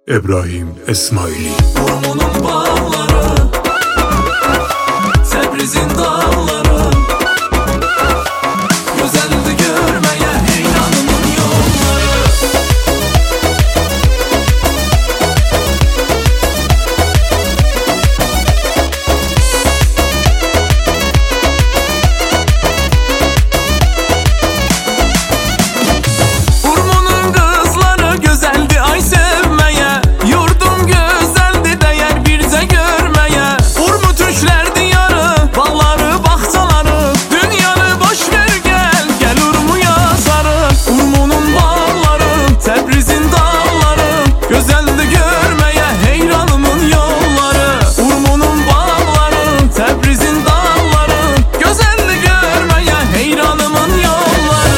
İbrahim Esmaili. Urmunun bağları, Tebriz'in dağları, güzeldi görmeye heyranımın yolları. Urmunun kızları güzeldi ay sevmeye, yurdum güzeldi değer bir de görmeye. Urmu Türkler diyarı, bağları bahçaları, dünyanı boş ver gel, gel Urmu'ya sarı. Urmunun bağları, Tebriz'in dağları, güzeldi görmeye heyranımın yolları. Urmunun bağları, Tebriz'in dağları, güzeldi görmeye heyranımın yolları.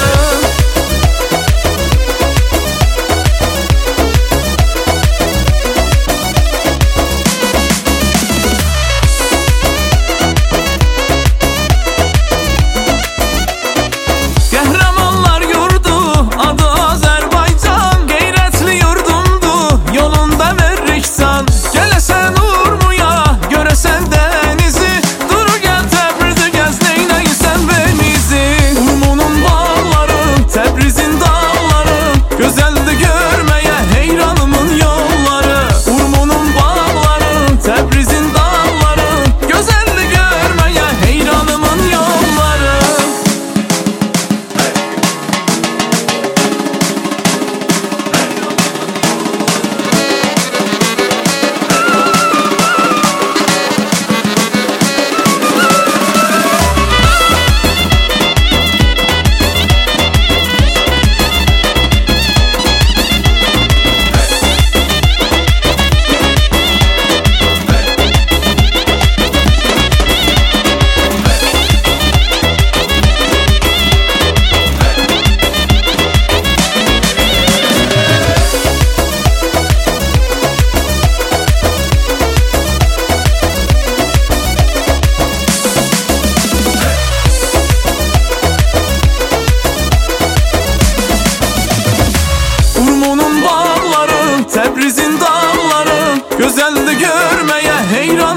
Qəhrəmanlar yurdu, adı Azərbaycan, qeyrətli yurdumdu, yolunda veririk can. Gələsən Urmuya, görəsən dənizi, dur gəl Təbrizi gəz, neynəysən benizi. Urmunun bağları, Təbrizin dağları, gözəldi görməyə heyranımın yolları. Urmunun bağları, Təbrizin dağları, gözəldi görməyə heyranımın yolları. Urmunun bağları, Tebriz'in dağları, güzeldi görmeye heyran.